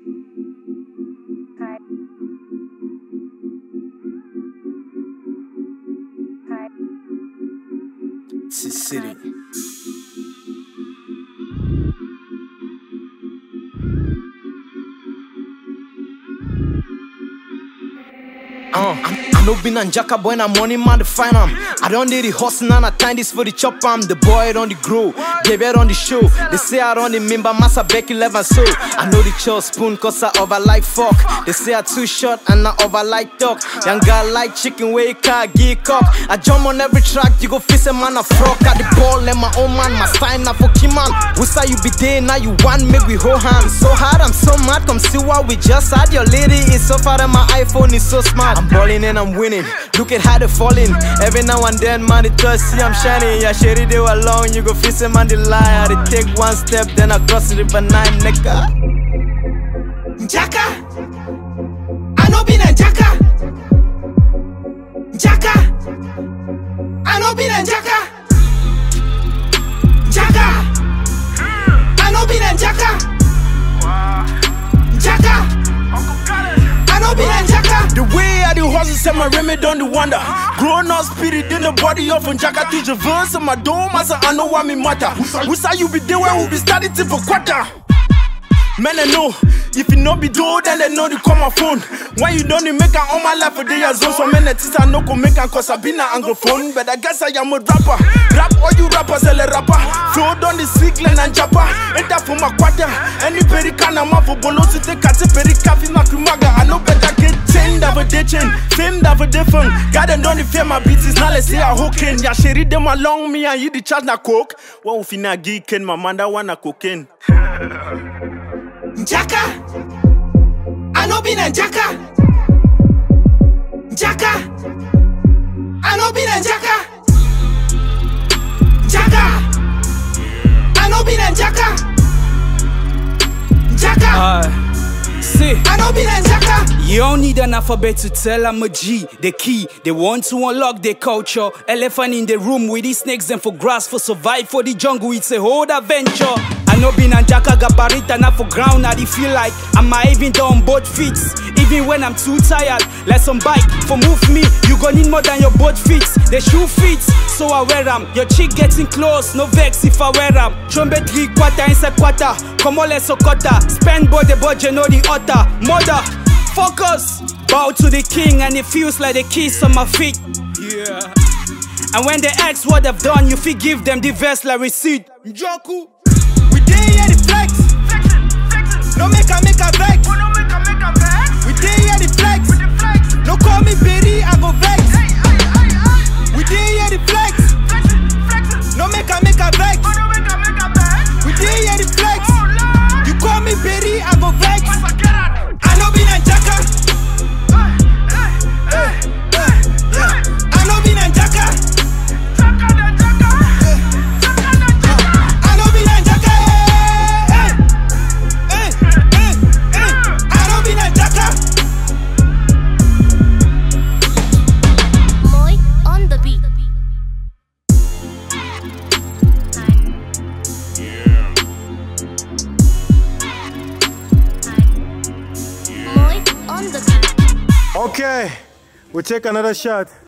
City. I no been on Jacka boy, na money man to find am. I don't need the hustle and I time this for the chop am. The boy on the grow, baby on the show. They say I don't remember Massa Becky 11 so. I know the chop spoon cause I over like fuck. They say I too short and I over like duck. Young guy like chicken where you can't get cock. I jump on every track, you go face a man a frog. Got the ball and my own man, my sign na for Kiman. Who say you be there now you want me we hold hands. So hard, I'm so mad, come see what we just had. Your lady is so far and my iPhone is so smart. I'm balling and I'm winning, look at how they falling. Every now and then man it does see I'm shining. Yeah, shady they were long, you go face a man the lie. I take one step, then I cross the river 9 nigga. Jacka, I no been a Jacka. Jacka, I no been a Jacka. Jacka, I no been a Jacka. Jacka, I no been a Jacka. The way I do hustle, say my remedy on the wonder. Grown up spirit in the body of Jacka to traverse my dome as I know what me matter. We say you be there when we be starting to for quarter. Man, I know, if you no be do, then they know they call my phone. Why you don't make an all my life for day as well? So many things I know go make an cause I been an anglophone. But I guess I am a rapper. Rap all you rappers, a rapper. Flow down the cyclone and japper. Enter for my quarter. Any pericana man for bolos to take a pericafi makumaga. I know better get chained of a day chain. Famed of a different. God and don't fear my beats, now let's say I hooking. Ya sherry them along me and you the charge na coke. One finna geeking, my man that wanna cocaine. Jacka, I no been a Jacka. Jacka, I no been a Jacka. Jacka, I no been a Jacka. Jacka, See, I no been a Jacka. You don't need an alphabet to tell I'm a G. The key, they want to unlock their culture. Elephant in the room with these snakes and for grass for survive for the jungle. It's a whole adventure. I know been on Jacka Gabarita not for ground. I feel like I'm even down both feet. Even when I'm too tired, let some bike for move me. You gon' need more than your both feet. The shoe fits, so I wear them. Your chick getting close, no vex if I wear them. Chombe 3 quarter inside quarter. Come on, let's sokota. Spend boy the budget, know the otter. Mother, focus. Bow to the king and it feels like the kiss on my feet. Yeah. And when they ask what they've done, you forgive them the verse like receipt. Njoku, we dey here the flex. No make a vex. We dey here the flex. No call me Berry, I go vex. We dey here the flex. No make a vex. We dey here the flex. You call me Berry, I go vex. I no been a Jacka. I no been a Jacka. Okay, we'll take another shot.